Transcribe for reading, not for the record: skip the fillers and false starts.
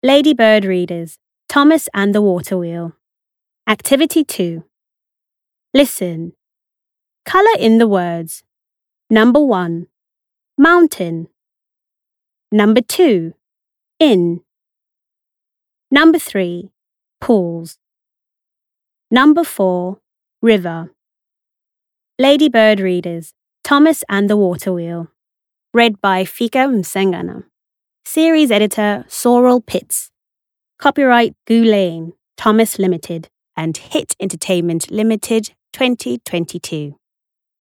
Ladybird readers, Thomas and the Water Wheel. Activity 2. Listen. Colour in the words. Number 1. Mountain. Number 2. In. Number 3. Pools. Number 4. River. Ladybird readers, Thomas and the Water Wheel. Read by Fika Msengana. Series editor Sorrel Pitts. Copyright Gulane, Thomas Limited and Hit Entertainment Limited 2022.